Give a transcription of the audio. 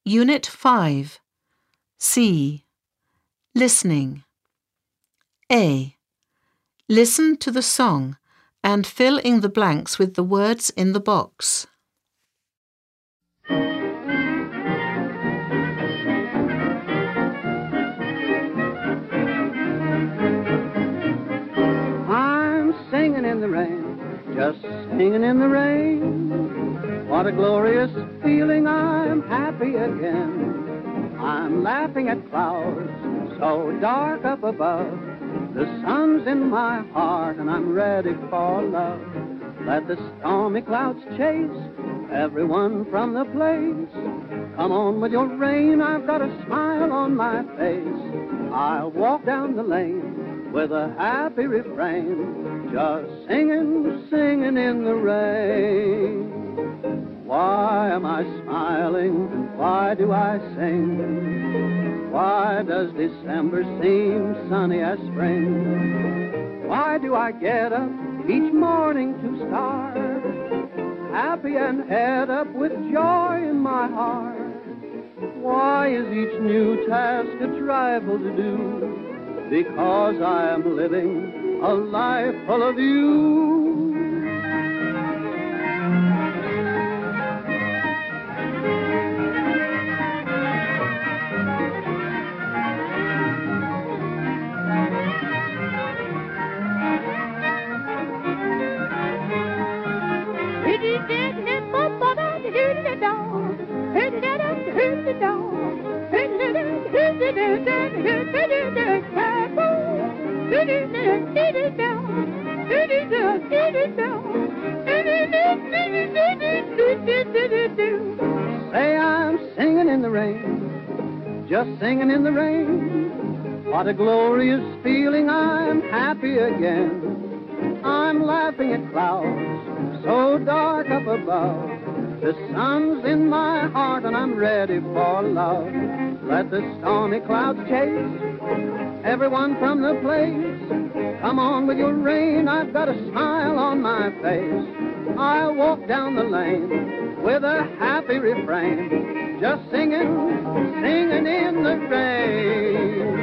Unit 5. C. Listening. A. Listen to the song and fill in the blanks with the words in the box. I'm singing in the rain, just singing in the rain. What a glorious feeling, I'm happy again. I'm laughing at clouds so dark up above. The sun's in my heart and I'm ready for love. Let the stormy clouds chase everyone from the place. Come on with your rain, I've got a smile on my face. I'll walk down the lane with a happy refrain, just singing, singing in the rain. Why am I smiling? Why do I sing? Why does December seem sunny as spring? Why do I get up each morning to start, happy and head up with joy in my heart? Why is each new task a trifle to do? Because I am living a life full of you. Say I'm singing in the rain, just singing in the rain. What a glorious feeling, I'm happy again. I'm laughing at clouds so dark up above. The sun's in my heart and I'm ready for love. Let the stormy clouds chase everyone from the place. Come on with your rain, I've got a smile on my face. I'll walk down the lane with a happy refrain, just singing, singing in the rain.